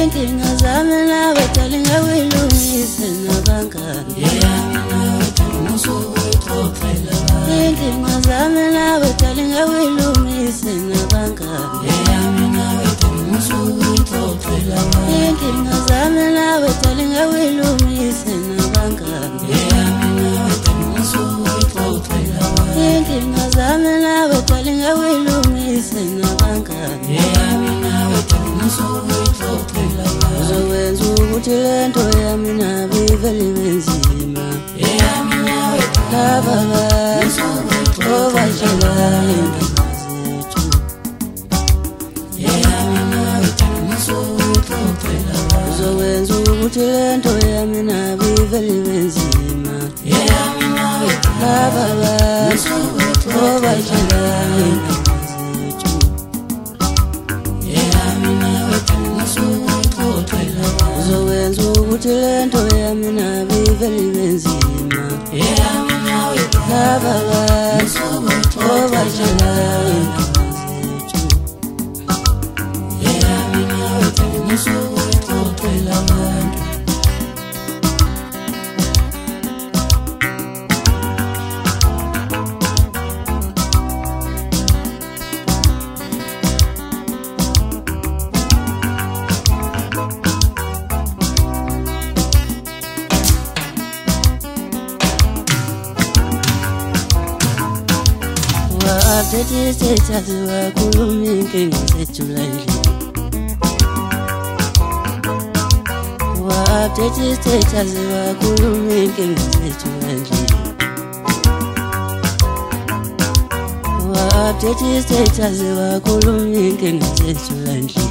inkinga zami nawe darling awuyilungise nabangani inkinga zami nawe darling awuyilungise nabangani inkinga zami nawe darling awuyilungise nabangani inkinga zami nawe darling awuyilungise nabangani uzokwenza ukuthi lento yami nawe ivele benzima laba bantu obashela inkinga zethu uzokwenza ukuthi lento yami nawe ivele benzima laba bantu obashela inkinga zethu uzokwenza ukuthi lento yami nawe ivele benzima laba bantu obashela inkinga zethu update status wakhuluma inkinga zethu landlini update status wakhuluma inkinga zethu landlini update status wakhuluma inkinga zethu landlini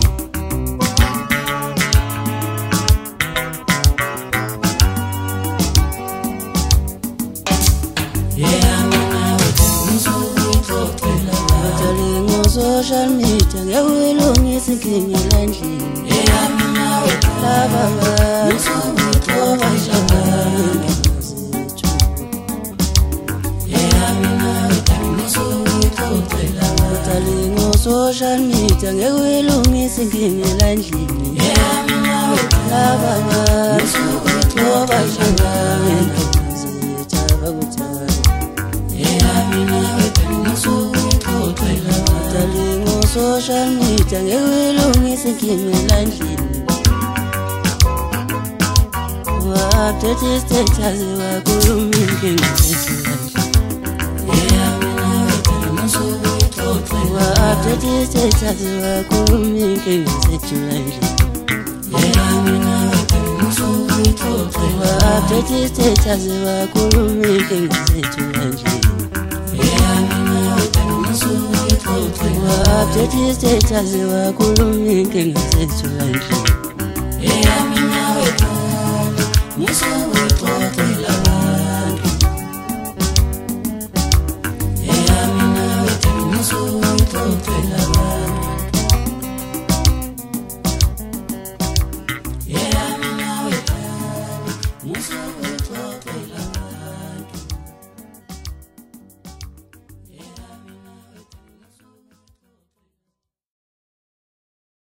social media ngiyawilungisa inkinga landlini laba bantu obashela inkinga zethu social media ngiyawilungisa inkinga landlini laba bantu obashela inkinga zethu abakuthanda social media ngiyawilungisa inkinga landlini update status wakhuluma inkinga zethu update status wakhuluma inkinga zethu landlini update status wakhuluma inkinga zethu landlini update status wakhuluma inkinga zethu landlini